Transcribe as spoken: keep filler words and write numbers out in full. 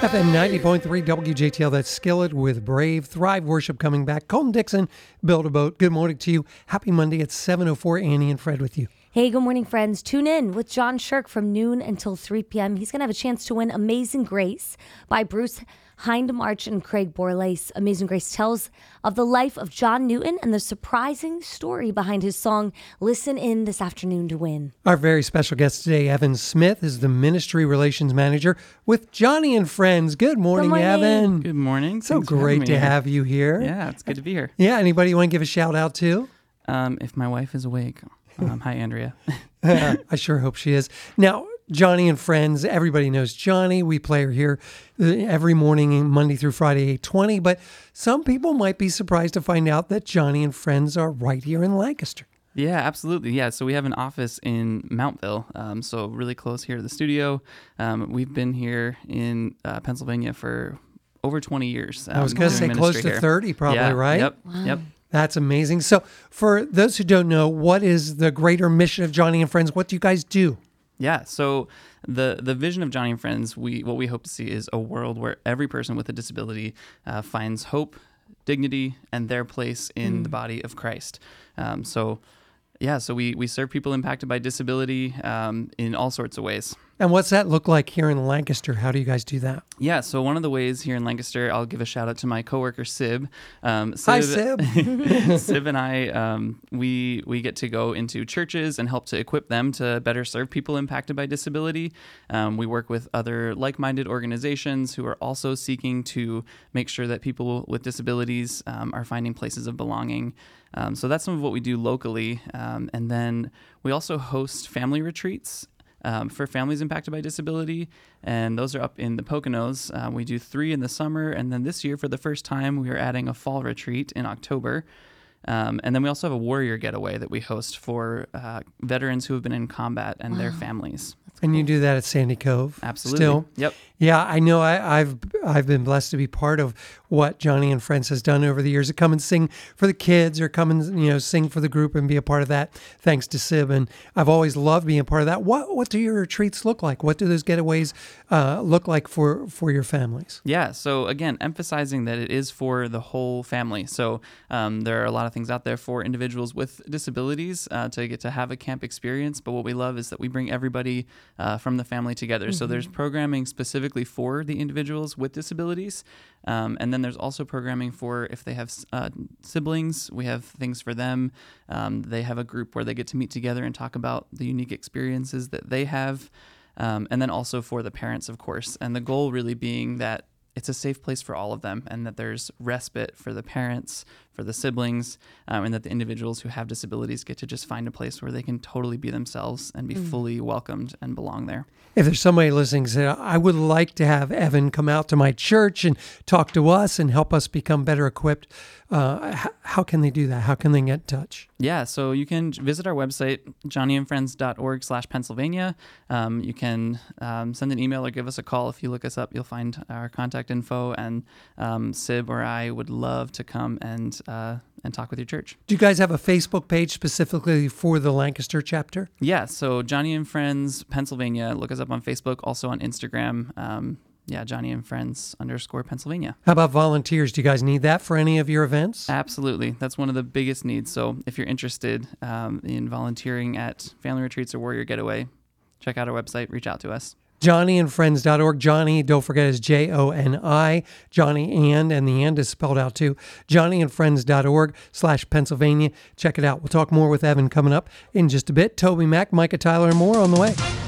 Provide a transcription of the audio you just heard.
F M ninety point three W J T L, that's Skillet with Brave. Thrive Worship coming back. Colton Dixon, Build a Boat. Good morning to you. Happy Monday at seven oh four. Annie and Fred with you. Hey, good morning, friends. Tune in with John Shirk from noon until three p.m. He's going to have a chance to win Amazing Grace by Bruce Hindmarch and Craig Borlase. Amazing Grace tells of the life of John Newton and the surprising story behind his song. Listen in this afternoon to win. Our very special guest today, Evan Smith, is the Ministry Relations Manager with Johnny and Friends. Good morning, Good morning. Evan. Good morning. So Thanks for great having to me here. have you here. Yeah, it's good to be here. Yeah, anybody you want to give a shout out to? Um, if my wife is awake, um, hi, Andrea. I sure hope she is. Now, Johnny and Friends, everybody knows Johnny. We play her here every morning, Monday through Friday, eight twenty. But some people might be surprised to find out that Johnny and Friends are right here in Lancaster. Yeah, absolutely. Yeah, so we have an office in Mountville, um, so really close here to the studio. Um, we've been here in uh, Pennsylvania for over twenty years. Um, I was going to say doing close ministry to here. thirty, probably, Yeah, right? Yep, Wow. yep. That's amazing. So for those who don't know, what is the greater mission of Johnny and Friends? What do you guys do? Yeah, so the the vision of Johnny and Friends, we what we hope to see is a world where every person with a disability uh, finds hope, dignity, and their place in the body of Christ. Um, so, yeah, so we, we serve people impacted by disability um, in all sorts of ways. And what's that look like here in Lancaster? How do you guys do that? Yeah, so one of the ways here in Lancaster, I'll give a shout out to my coworker Sib. Um, Hi, Sib. Sib and I, um, we we get to go into churches and help to equip them to better serve people impacted by disability. Um, we work with other like-minded organizations who are also seeking to make sure that people with disabilities um, are finding places of belonging. Um, so that's some of what we do locally. Um, and then we also host family retreats Um, for families impacted by disability, and those are up in the Poconos. Uh, we do three in the summer, and then this year, for the first time, we are adding a fall retreat in October. Um, and then we also have a warrior getaway that we host for uh, veterans who have been in combat and their families. And you do that at Sandy Cove? Absolutely. Still? Yep. Yeah, I know I, I've I've been blessed to be part of what Johnny and Friends has done over the years, to come and sing for the kids or come and, you know, sing for the group and be a part of that, thanks to Sib. And I've always loved being a part of that. What what do your retreats look like? What do those getaways uh, look like for, for your families? Yeah, so again, emphasizing that it is for the whole family. So um, there are a lot of things out there for individuals with disabilities uh, to get to have a camp experience, but what we love is that we bring everybody uh, from the family together. Mm-hmm. So there's programming specifically for the individuals with disabilities, um, and then there's also programming for if they have uh, siblings, we have things for them. Um, they have a group where they get to meet together and talk about the unique experiences that they have. Um, and then also for the parents, of course. And the goal really being that it's a safe place for all of them, and that there's respite for the parents, for the siblings, um, and that the individuals who have disabilities get to just find a place where they can totally be themselves and be mm. fully welcomed and belong there. If there's somebody listening say, I would like to have Evan come out to my church and talk to us and help us become better equipped, uh, h- how can they do that? How can they get in touch? Yeah, so you can visit our website, johnny and friends dot org slash Pennsylvania. Um, you can um, send an email or give us a call. If you look us up, you'll find our contact info, and um, Sib or I would love to come and uh, and talk with your church. Do you guys have a Facebook page specifically for the Lancaster chapter? Yeah, so Johnny and Friends Pennsylvania. Look us up on Facebook, also on Instagram. Um, yeah, Johnny and Friends underscore Pennsylvania. How about volunteers? Do you guys need that for any of your events? Absolutely. That's one of the biggest needs. So if you're interested um, in volunteering at family retreats or warrior getaway, check out our website, reach out to us. johnny and friends dot org. Johnny, don't forget, is J O N I. Johnny and, and the and is spelled out too. johnny and friends dot org slash Pennsylvania. Check it out. We'll talk more with Evan coming up in just a bit. Toby Mack, Micah Tyler, and more on the way.